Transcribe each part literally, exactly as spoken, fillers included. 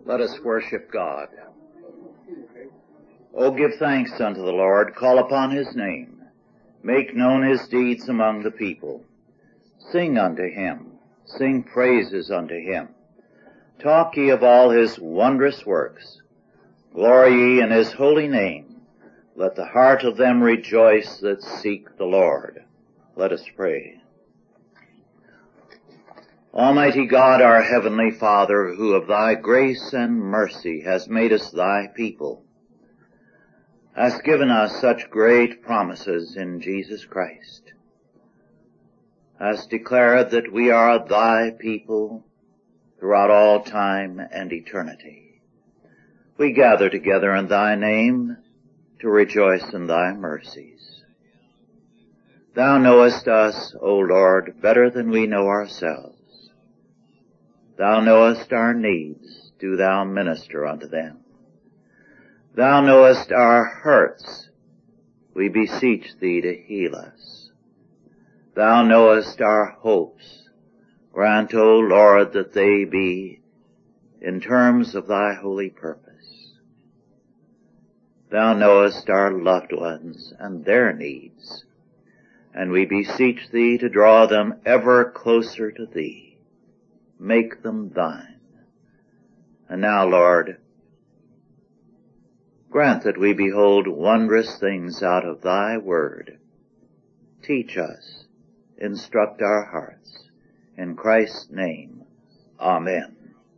Let us worship God. O give thanks unto the Lord, call upon his name. Make known his deeds among the people. Sing unto him, sing praises unto him. Talk ye of all his wondrous works. Glory ye in his holy name. Let the heart of them rejoice that seek the Lord. Let us pray. Almighty God, our heavenly Father, who of thy grace and mercy has made us thy people, hast given us such great promises in Jesus Christ, hast declared that we are thy people throughout all time and eternity. We gather together in thy name to rejoice in thy mercies. Thou knowest us, O Lord, better than we know ourselves. Thou knowest our needs, do thou minister unto them. Thou knowest our hurts, we beseech thee to heal us. Thou knowest our hopes, grant, O Lord, that they be in terms of thy holy purpose. Thou knowest our loved ones and their needs, and we beseech thee to draw them ever closer to thee. Make them thine. And now, Lord, grant that we behold wondrous things out of thy word. Teach us, instruct our hearts. In Christ's name, amen.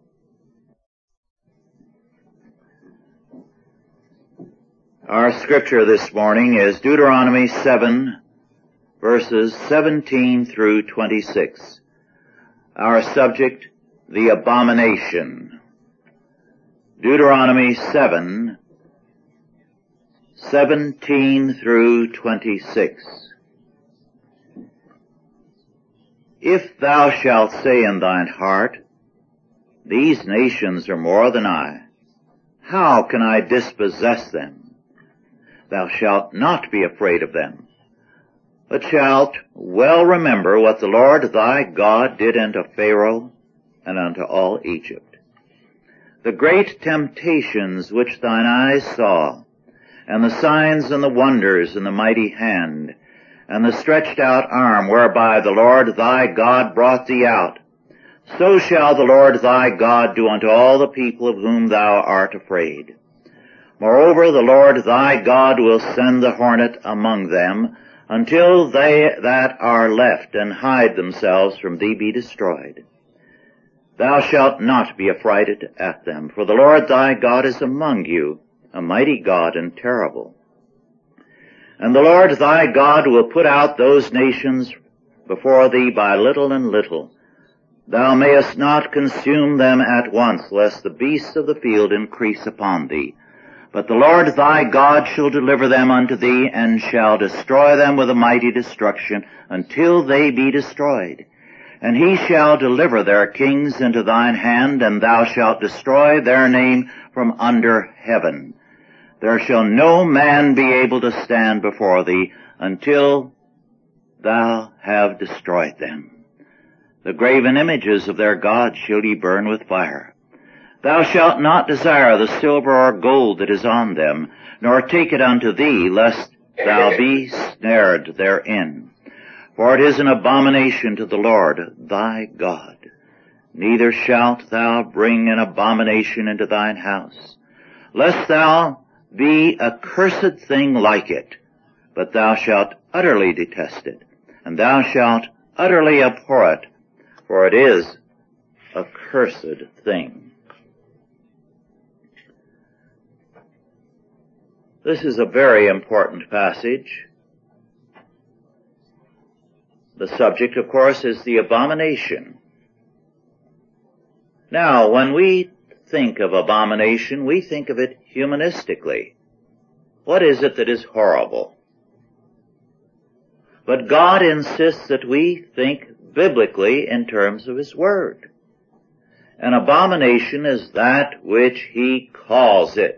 Our scripture this morning is Deuteronomy seven, verses seventeen through twenty-six. Our subject, the abomination. Deuteronomy seven, seventeen through twenty-six. If thou shalt say in thine heart, these nations are more than I, how can I dispossess them? Thou shalt not be afraid of them, but shalt well remember what the Lord thy God did unto Pharaoh and unto all Egypt. The great temptations which thine eyes saw, and the signs and the wonders and the mighty hand, and the stretched out arm whereby the Lord thy God brought thee out, so shall the Lord thy God do unto all the people of whom thou art afraid. Moreover, the Lord thy God will send the hornet among them, until they that are left and hide themselves from thee be destroyed. Thou shalt not be affrighted at them, for the Lord thy God is among you, a mighty God and terrible. And the Lord thy God will put out those nations before thee by little and little. Thou mayest not consume them at once, lest the beasts of the field increase upon thee. But the Lord thy God shall deliver them unto thee, and shall destroy them with a mighty destruction, until they be destroyed. And he shall deliver their kings into thine hand, and thou shalt destroy their name from under heaven. There shall no man be able to stand before thee, until thou have destroyed them. The graven images of their gods shall ye burn with fire. Thou shalt not desire the silver or gold that is on them, nor take it unto thee, lest thou be snared therein. For it is an abomination to the Lord thy God. Neither shalt thou bring an abomination into thine house, lest thou be a cursed thing like it, but thou shalt utterly detest it, and thou shalt utterly abhor it, for it is a cursed thing. This is a very important passage. The subject, of course, is the abomination. Now, when we think of abomination, we think of it humanistically. What is it that is horrible? But God insists that we think biblically in terms of his word. An abomination is that which he calls it.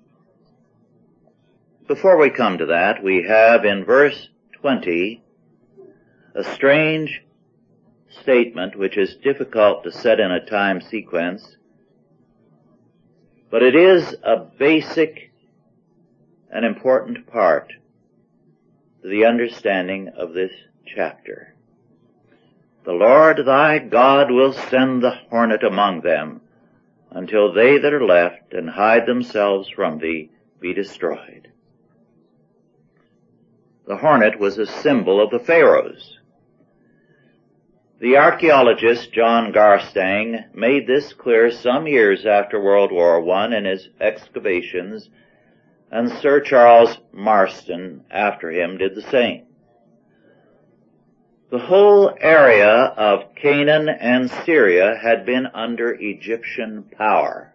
Before we come to that, we have in verse twenty a strange statement which is difficult to set in a time sequence. But it is a basic and important part to the understanding of this chapter. The Lord thy God will send the hornet among them, until they that are left and hide themselves from thee be destroyed. The hornet was a symbol of the Pharaohs. The archaeologist John Garstang made this clear some years after World War One in his excavations, and Sir Charles Marston after him did the same. The whole area of Canaan and Syria had been under Egyptian power.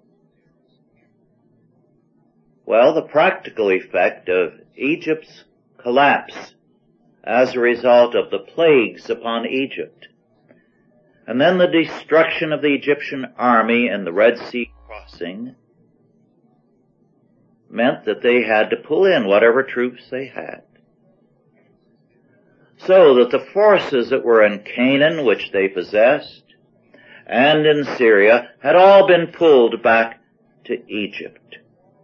Well, the practical effect of Egypt's collapse as a result of the plagues upon Egypt, and then the destruction of the Egyptian army and the Red Sea crossing, meant that they had to pull in whatever troops they had. So that the forces that were in Canaan, which they possessed, and in Syria, had all been pulled back to Egypt.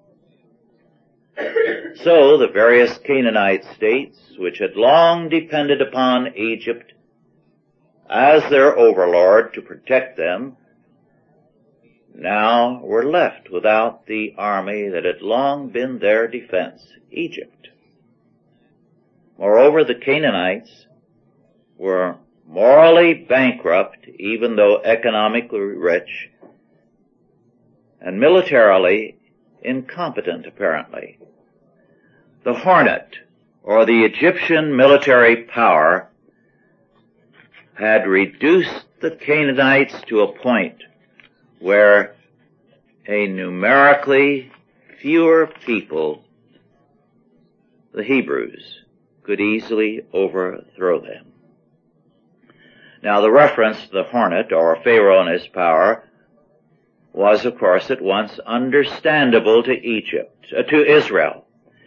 So the various Canaanite states, which had long depended upon Egypt as their overlord to protect them, now were left without the army that had long been their defense, Egypt. Moreover, the Canaanites were morally bankrupt, even though economically rich, and militarily incompetent, apparently. The hornet, or the Egyptian military power, had reduced the Canaanites to a point where a numerically fewer people, the Hebrews, could easily overthrow them. Now, the reference to the hornet, or Pharaoh and his power, was, of course, at once understandable to Egypt, uh, to Israel.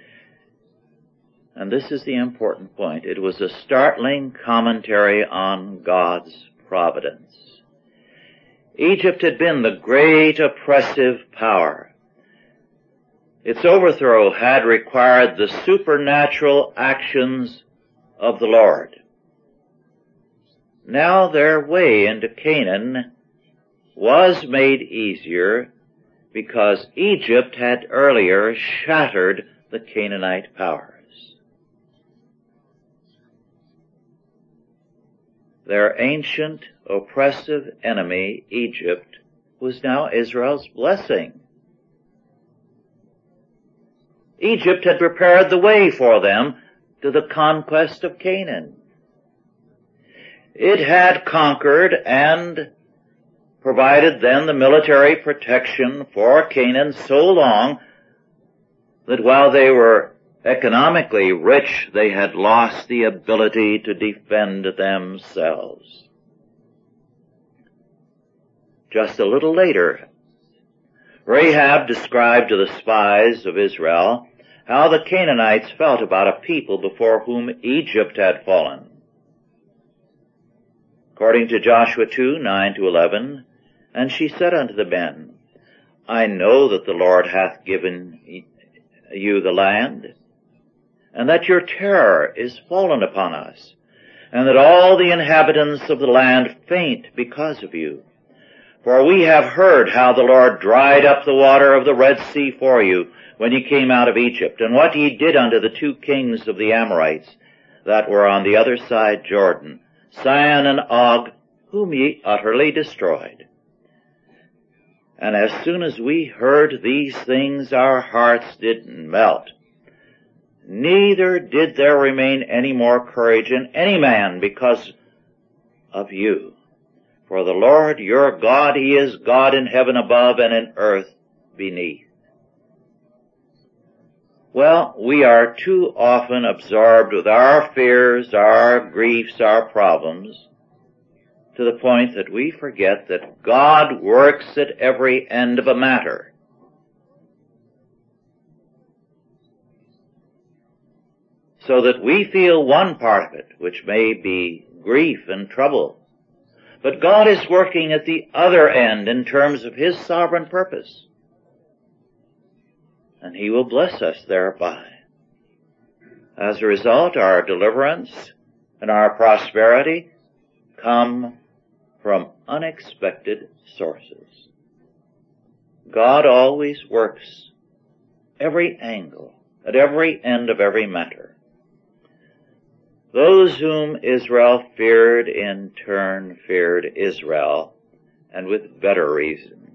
And this is the important point. It was a startling commentary on God's providence. Egypt had been the great oppressive power. Its overthrow had required the supernatural actions of the Lord. Now their way into Canaan was made easier because Egypt had earlier shattered the Canaanite powers. Their ancient, oppressive enemy, Egypt, was now Israel's blessing. Egypt had prepared the way for them to the conquest of Canaan. It had conquered and provided then the military protection for Canaan so long that while they were economically rich, they had lost the ability to defend themselves. Just a little later, Rahab described to the spies of Israel how the Canaanites felt about a people before whom Egypt had fallen. According to Joshua two, nine to eleven, and she said unto the men, I know that the Lord hath given you the land, and that your terror is fallen upon us, and that all the inhabitants of the land faint because of you. For we have heard how the Lord dried up the water of the Red Sea for you when ye came out of Egypt, and what ye did unto the two kings of the Amorites that were on the other side Jordan, Sihon and Og, whom ye utterly destroyed. And as soon as we heard these things, our hearts did melt. Neither did there remain any more courage in any man because of you. For the Lord your God, He is God in heaven above and in earth beneath. Well, we are too often absorbed with our fears, our griefs, our problems, to the point that we forget that God works at every end of a matter. So that we feel one part of it, which may be grief and trouble, but God is working at the other end in terms of His sovereign purpose. and He will bless us thereby. As a result, our deliverance and our prosperity come from unexpected sources. God always works every angle, at every end of every matter. Those whom Israel feared in turn feared Israel, and with better reason.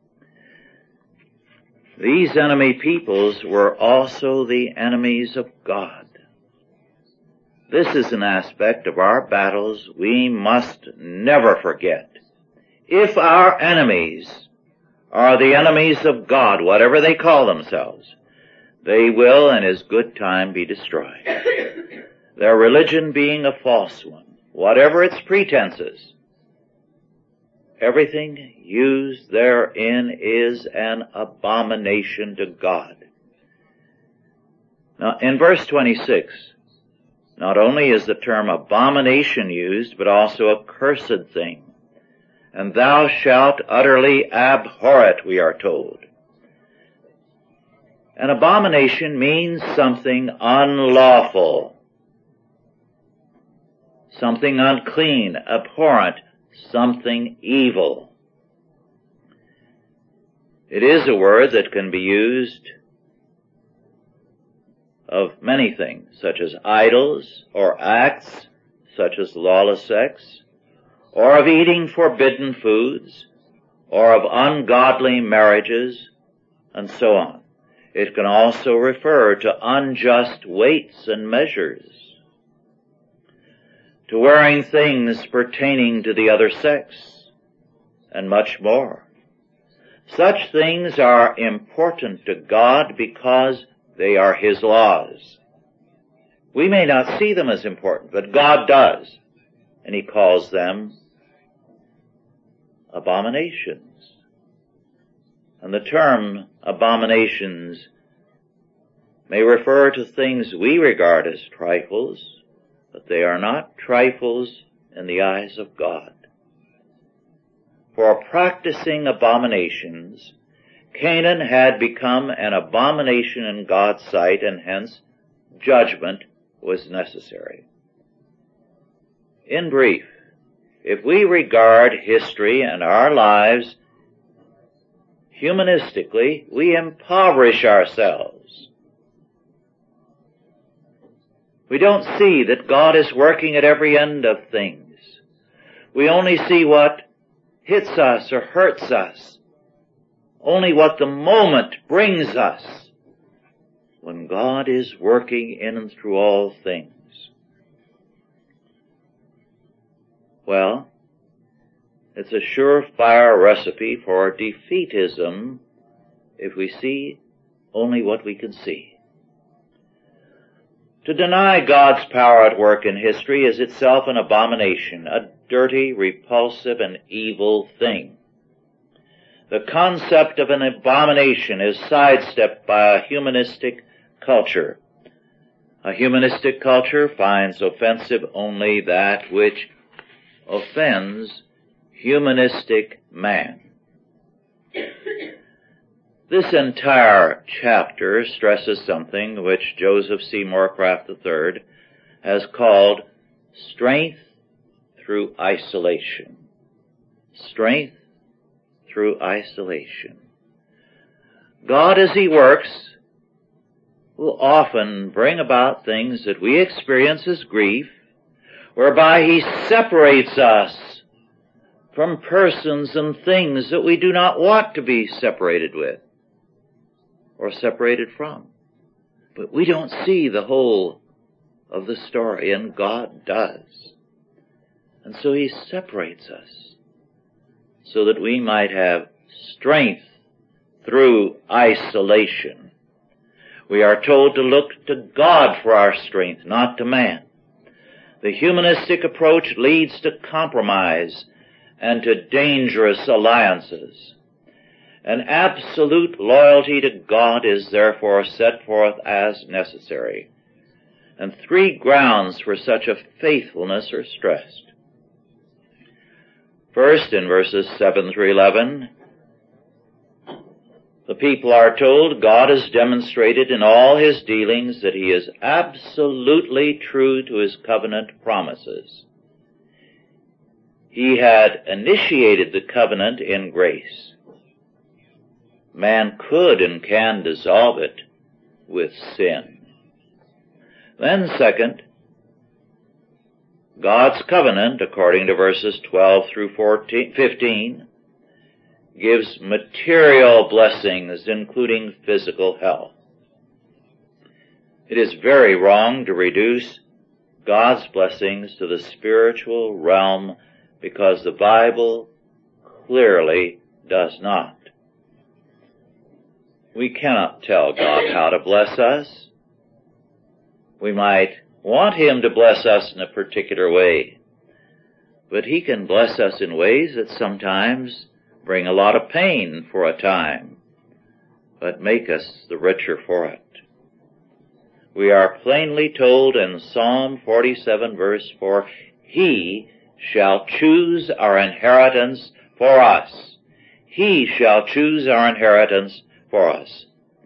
These enemy peoples were also the enemies of God. This is an aspect of our battles we must never forget. If our enemies are the enemies of God, whatever they call themselves, they will in His good time be destroyed. Their religion being a false one, whatever its pretenses, everything used therein is an abomination to God. Now, in verse twenty-six, not only is the term abomination used, but also a cursed thing. And thou shalt utterly abhor it, we are told. An abomination means something unlawful, something unclean, abhorrent, something evil. It is a word that can be used of many things, such as idols, or acts, such as lawless sex, or of eating forbidden foods, or of ungodly marriages, and so on. It can also refer to unjust weights and measures, to wearing things pertaining to the other sex, and much more. Such things are important to God because they are His laws. We may not see them as important, but God does, and He calls them abominations. And the term abominations may refer to things we regard as trifles, but they are not trifles in the eyes of God. For practicing abominations, Canaan had become an abomination in God's sight, and hence judgment was necessary. In brief, if we regard history and our lives humanistically, we impoverish ourselves. We don't see that God is working at every end of things. We only see what hits us or hurts us, only what the moment brings us, when God is working in and through all things. Well, it's a surefire recipe for defeatism if we see only what we can see. To deny God's power at work in history is itself an abomination, a dirty, repulsive, and evil thing. The concept of an abomination is sidestepped by a humanistic culture. A humanistic culture finds offensive only that which offends humanistic man. This entire chapter stresses something which Joseph Seymour Craft the third has called strength through isolation. Strength through isolation. God, as He works, will often bring about things that we experience as grief, whereby He separates us from persons and things that we do not want to be separated with or separated from. But we don't see the whole of the story, and God does. And so He separates us so that we might have strength through isolation. We are told to look to God for our strength, not to man. The humanistic approach leads to compromise and to dangerous alliances. An absolute loyalty to God is therefore set forth as necessary, and three grounds for such a faithfulness are stressed. First, in verses seven through eleven, The people are told God has demonstrated in all his dealings that he is absolutely true to his covenant promises. He had initiated the covenant in grace. Man could and can dissolve it with sin. Then second, God's covenant, according to verses twelve through fourteen, fifteen, gives material blessings, including physical health. It is very wrong to reduce God's blessings to the spiritual realm, because the Bible clearly does not. We cannot tell God how to bless us. We might want him to bless us in a particular way, but he can bless us in ways that sometimes bring a lot of pain for a time, but make us the richer for it. We are plainly told in Psalm forty-seven verse four, he shall choose our inheritance for us. He shall choose our inheritance for us.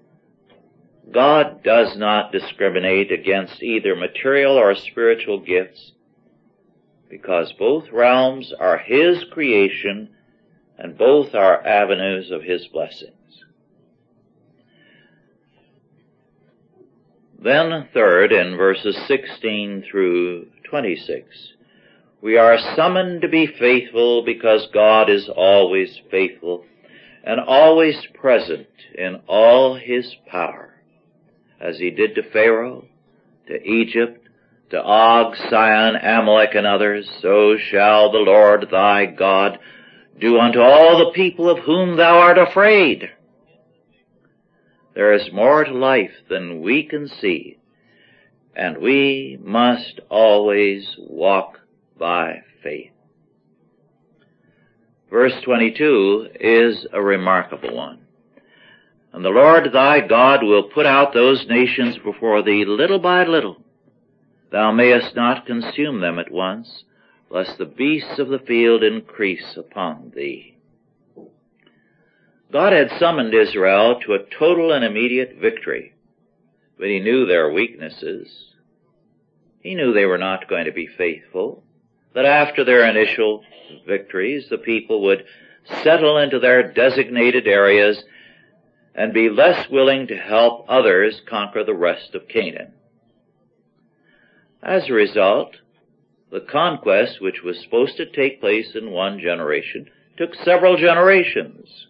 God does not discriminate against either material or spiritual gifts, because both realms are his creation and both are avenues of his blessings. Then third, in verses sixteen through twenty-six, we are summoned to be faithful because God is always faithful and always present in all his power, as he did to Pharaoh, to Egypt, to Og, Sihon, Amalek, and others. So shall the Lord thy God do unto all the people of whom thou art afraid. There is more to life than we can see, and we must always walk by faith. Verse twenty-two is a remarkable one. And the Lord thy God will put out those nations before thee little by little. Thou mayest not consume them at once, lest the beasts of the field increase upon thee. God had summoned Israel to a total and immediate victory, but he knew their weaknesses. He knew they were not going to be faithful, that after their initial victories, the people would settle into their designated areas and be less willing to help others conquer the rest of Canaan. As a result, the conquest, which was supposed to take place in one generation, took several generations.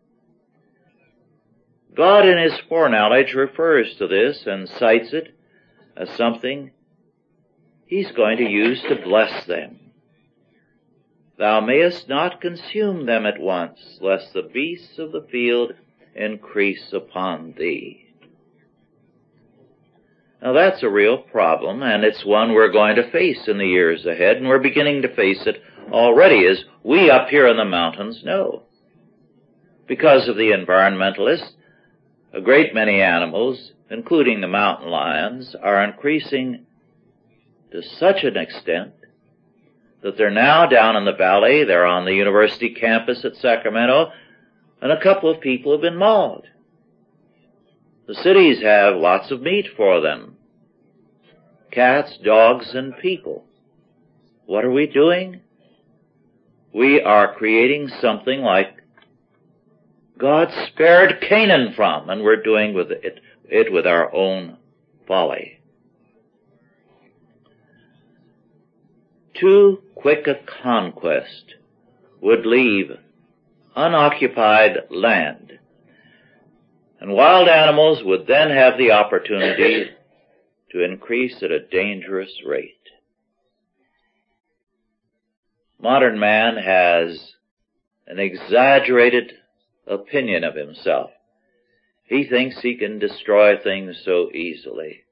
God in his foreknowledge refers to this and cites it as something he's going to use to bless them. Thou mayest not consume them at once, lest the beasts of the field increase upon thee. Now that's a real problem, and it's one we're going to face in the years ahead, and we're beginning to face it already, as we up here in the mountains know. Because of the environmentalists, a great many animals, including the mountain lions, are increasing to such an extent that they're now down in the valley, they're on the university campus at Sacramento, and a couple of people have been mauled. The cities have lots of meat for them. Cats, dogs, and people. What are we doing? We are creating something like God spared Canaan from, and we're doing with it, it with our own folly. Too quick a conquest would leave unoccupied land, and wild animals would then have the opportunity to increase at a dangerous rate. Modern man has an exaggerated opinion of himself. He thinks he can destroy things so easily.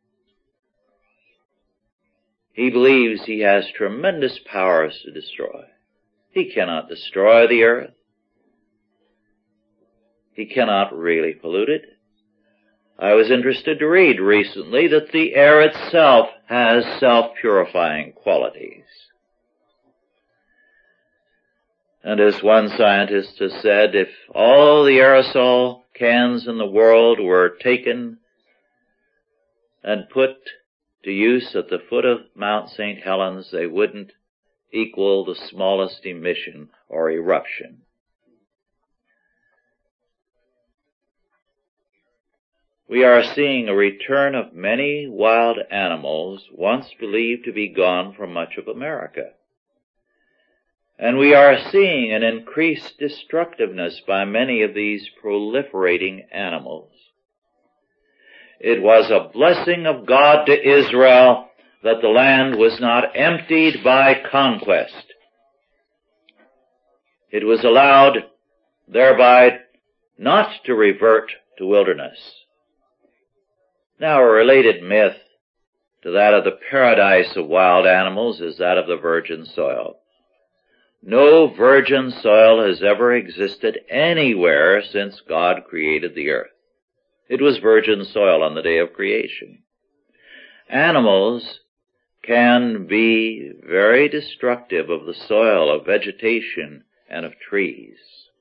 He believes he has tremendous powers to destroy. He cannot destroy the earth. He cannot really pollute it. I was interested to read recently that the air itself has self-purifying qualities. And as one scientist has said, if all the aerosol cans in the world were taken and put to use at the foot of Mount Saint Helens, they wouldn't equal the smallest emission or eruption. We are seeing a return of many wild animals once believed to be gone from much of America. And we are seeing an increased destructiveness by many of these proliferating animals. It was a blessing of God to Israel that the land was not emptied by conquest. It was allowed thereby not to revert to wilderness. Now, a related myth to that of the paradise of wild animals is that of the virgin soil. No virgin soil has ever existed anywhere since God created the earth. It was virgin soil on the day of creation. Animals can be very destructive of the soil, of vegetation, and of trees.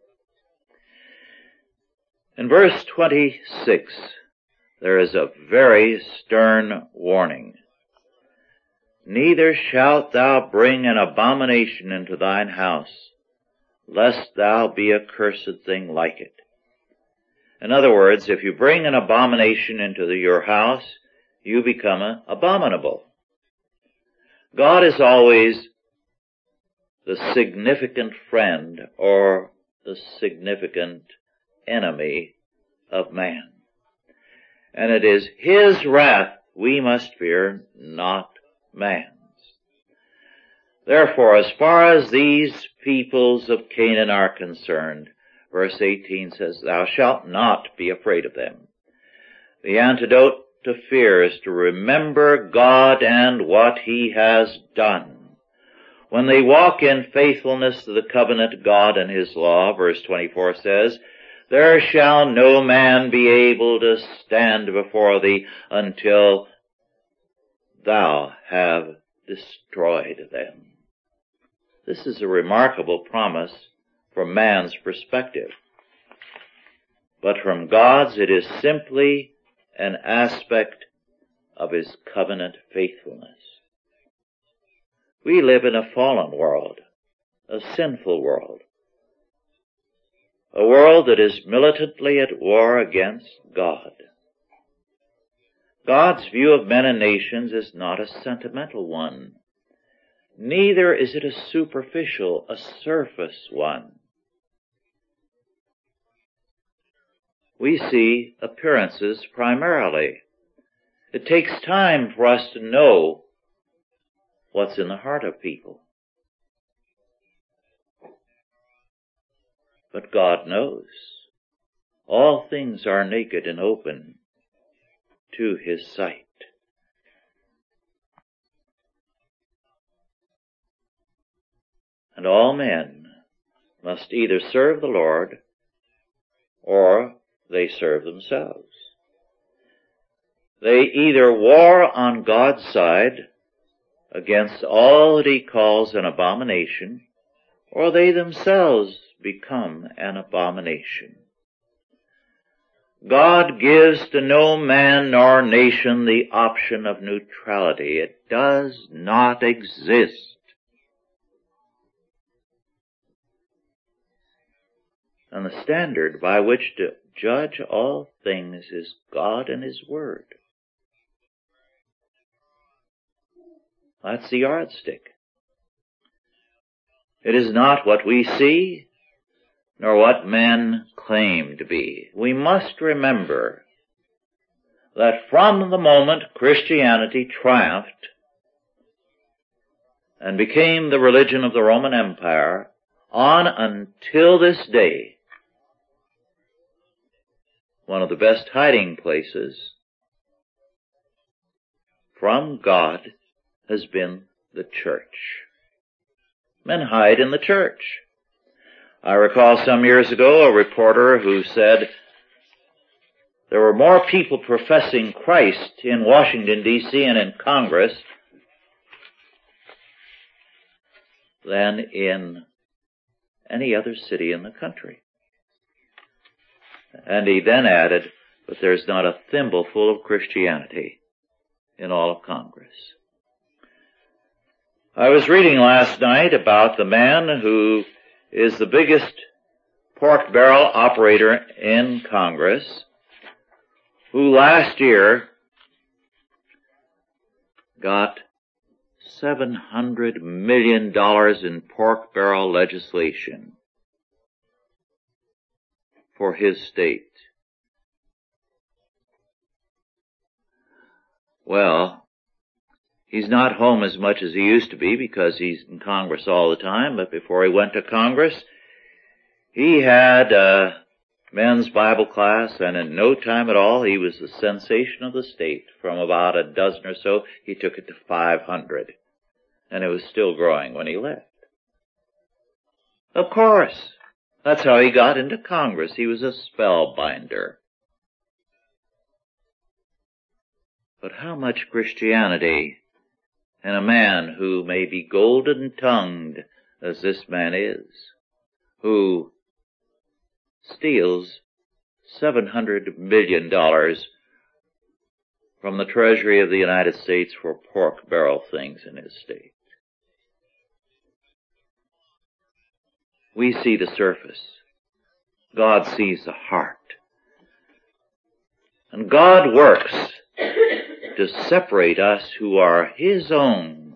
In verse twenty-six, there is a very stern warning. Neither shalt thou bring an abomination into thine house, lest thou be a cursed thing like it. In other words, if you bring an abomination into the, your house, you become a, abominable. God is always the significant friend or the significant enemy of man. And it is his wrath we must fear, not man's. Therefore, as far as these peoples of Canaan are concerned, verse eighteen says, thou shalt not be afraid of them. The antidote to fear is to remember God and what he has done. When they walk in faithfulness to the covenant God and his law, verse twenty-four says, there shall no man be able to stand before thee until thou have destroyed them. This is a remarkable promise from man's perspective. But from God's, it is simply an aspect of his covenant faithfulness. We live in a fallen world, a sinful world, a world that is militantly at war against God. God's view of men and nations is not a sentimental one. Neither is it a superficial, a surface one. We see appearances primarily. It takes time for us to know what's in the heart of people. But God knows. All things are naked and open to his sight. And all men must either serve the Lord or they serve themselves. They either war on God's side against all that he calls an abomination, or they themselves become an abomination. God gives to no man nor nation the option of neutrality. It does not exist. And the standard by which to judge all things is God and his word. That's the yardstick. It is not what we see, nor what men claim to be. We must remember that from the moment Christianity triumphed and became the religion of the Roman Empire, on until this day, one of the best hiding places from God has been the church. Men hide in the church. I recall some years ago a reporter who said there were more people professing Christ in Washington, D C and in Congress than in any other city in the country. And he then added, but there's not a thimbleful of Christianity in all of Congress. I was reading last night about the man who is the biggest pork barrel operator in Congress, who last year got seven hundred million dollars in pork barrel legislation for his state. Well, he's not home as much as he used to be because he's in Congress all the time, but before he went to Congress, he had a men's Bible class, and in no time at all, he was the sensation of the state. From about a dozen or so, he took it to five hundred. And it was still growing when he left. Of course, that's how he got into Congress. He was a spellbinder. But how much Christianity in a man who may be golden-tongued as this man is, who steals seven hundred million dollars from the Treasury of the United States for pork barrel things in his state. We see the surface. God sees the heart. And God works to separate us who are His own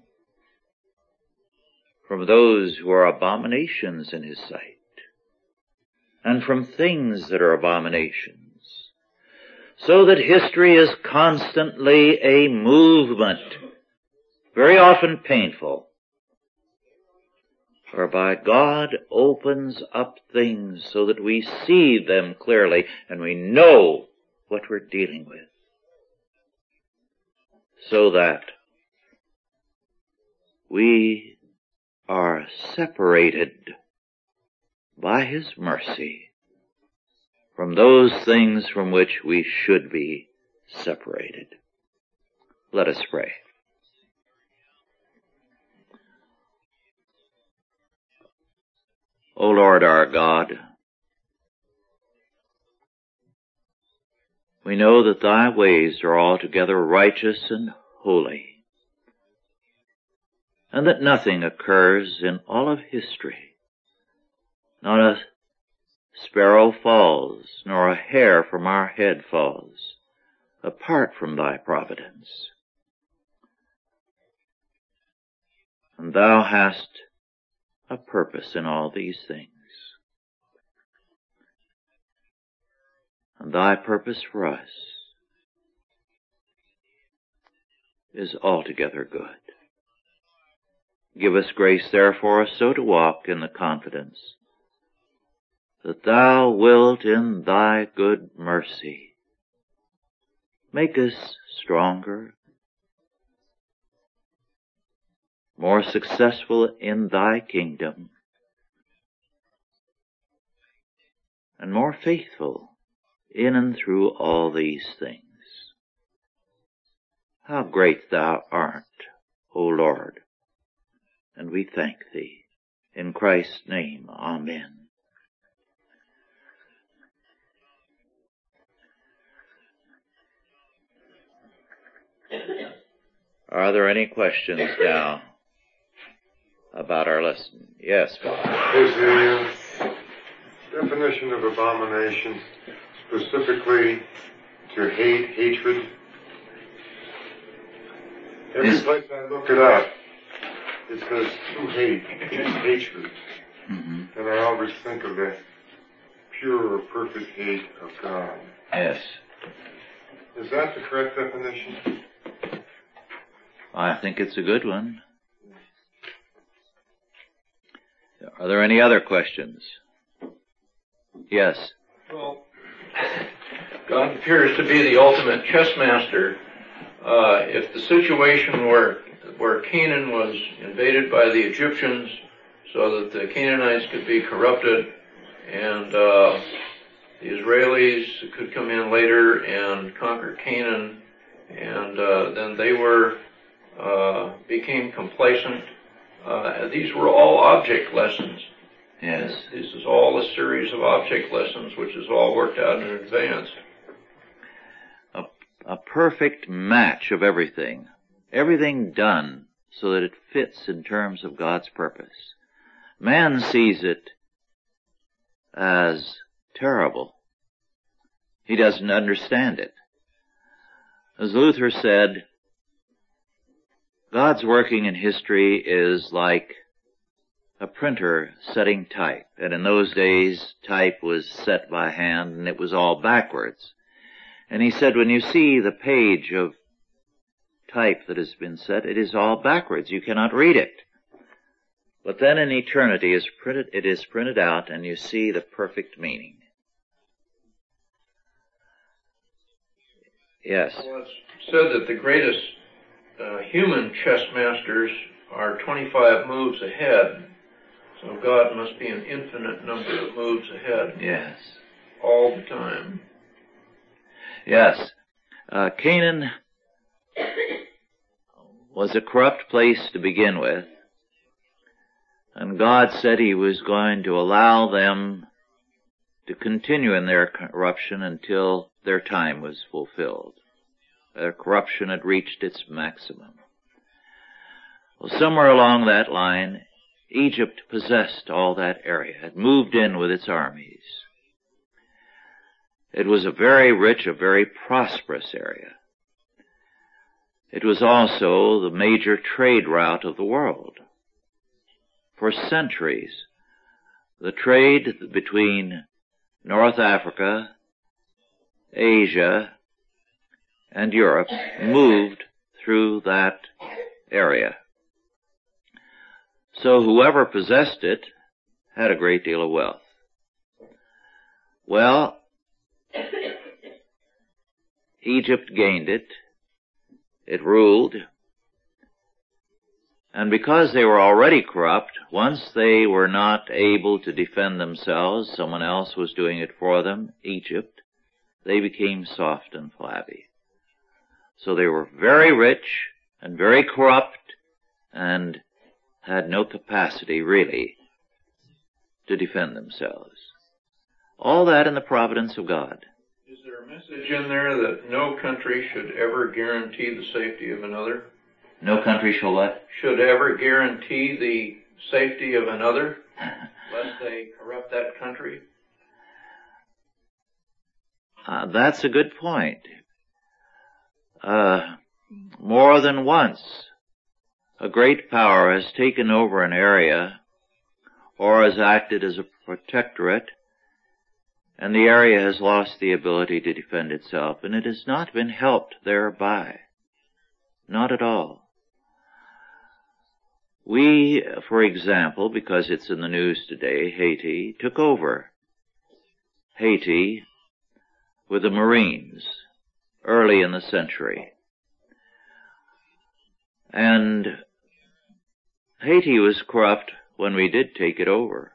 from those who are abominations in His sight, and from things that are abominations, so that history is constantly a movement, very often painful, whereby God opens up things so that we see them clearly and we know what we're dealing with, so that we are separated by His mercy from those things from which we should be separated. Let us pray. O Lord our God, we know that Thy ways are altogether righteous and holy, and that nothing occurs in all of history, not a sparrow falls, nor a hair from our head falls, apart from Thy providence. And Thou hast a purpose in all these things. And Thy purpose for us is altogether good. Give us grace, therefore, so to walk in the confidence that Thou wilt in Thy good mercy make us stronger, more successful in Thy kingdom, and more faithful in and through all these things. How great Thou art, O Lord, and we thank Thee. In Christ's name, amen. Are there any questions now about our lesson? Yes, Bob. Is the uh, definition of abomination specifically to hate, hatred? Every is, place I look it up, it says to hate, hatred. Mm-hmm. And I always think of the pure or perfect hate of God. Yes. Is that the correct definition? I think it's a good one. Are there any other questions? Yes. Well, God appears to be the ultimate chess master. Uh, if the situation where where Canaan was invaded by the Egyptians so that the Canaanites could be corrupted and uh, the Israelis could come in later and conquer Canaan, and uh, then they were uh, became complacent. Uh, these were all object lessons. Yes. This is all a series of object lessons, which is all worked out in advance. A, a perfect match of everything. Everything done so that it fits in terms of God's purpose. Man sees it as terrible. He doesn't understand it. As Luther said, God's working in history is like a printer setting type. And in those days, type was set by hand and it was all backwards. And he said, when you see the page of type that has been set, it is all backwards. You cannot read it. But then in eternity is printed, it is printed out and you see the perfect meaning. Yes. Well, it's said that the greatest uh, human chess masters are twenty-five moves ahead. So God must be an infinite number of moves ahead. Yes. All the time. Yes. Uh, Canaan was a corrupt place to begin with. And God said He was going to allow them to continue in their corruption until their time was fulfilled. Their corruption had reached its maximum. Well, somewhere along that line, Egypt possessed all that area. It moved in with its armies. It was a very rich, a very prosperous area. It was also the major trade route of the world. For centuries, the trade between North Africa, Asia, and Europe moved through that area. So whoever possessed it had a great deal of wealth. Well, Egypt gained it. It ruled. And because they were already corrupt, once they were not able to defend themselves, someone else was doing it for them, Egypt, they became soft and flabby. So they were very rich and very corrupt and had no capacity, really, to defend themselves. All that in the providence of God. Is there a message in there that no country should ever guarantee the safety of another? No country shall what? Should ever guarantee the safety of another, lest they corrupt that country? Uh, that's a good point. Uh, more than once, a great power has taken over an area or has acted as a protectorate, and the area has lost the ability to defend itself, and it has not been helped thereby. Not at all. We, for example, because it's in the news today, Haiti took over Haiti with the Marines early in the century. And Haiti was corrupt when we did take it over.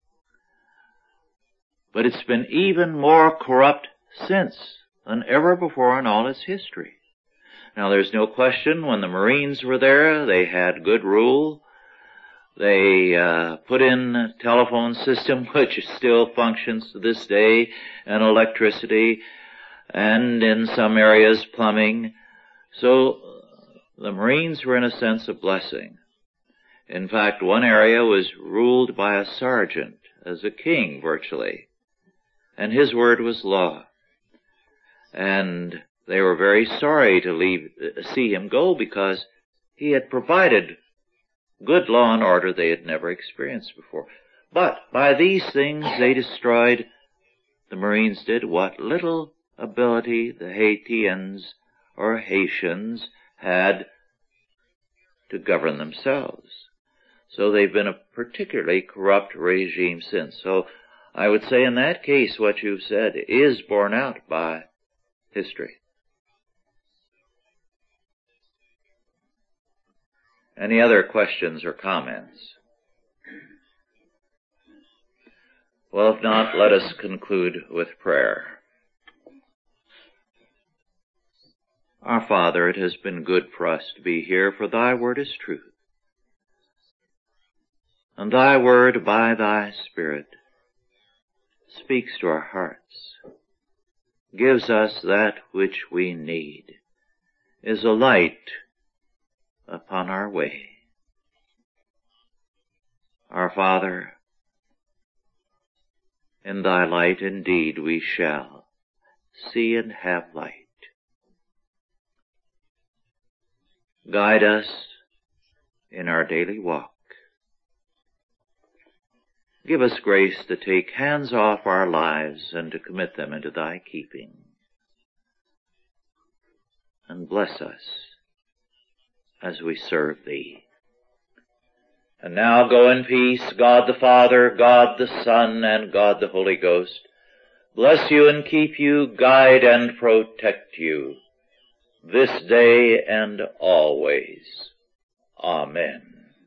But it's been even more corrupt since than ever before in all its history. Now, there's no question when the Marines were there, they had good rule. They uh, put in a telephone system which still functions to this day, and electricity, and in some areas plumbing. So the Marines were in a sense a blessing. In fact, one area was ruled by a sergeant, as a king virtually, and his word was law. And they were very sorry to leave, see him go, because he had provided good law and order they had never experienced before. But by these things they destroyed, the Marines did, what little ability the Haitians or Haitians had to govern themselves. So they've been a particularly corrupt regime since. So I would say in that case what you've said is borne out by history. Any other questions or comments? Well, if not, let us conclude with prayer. Our Father, it has been good for us to be here, for Thy word is truth. And thy word by thy Spirit speaks to our hearts, gives us that which we need, is a light upon our way. Our Father, in thy light indeed we shall see and have light. Guide us in our daily walk. Give us grace to take hands off our lives and to commit them into thy keeping. And bless us as we serve thee. And now go in peace. God the Father, God the Son, and God the Holy Ghost bless you and keep you, guide and protect you this day and always. Amen.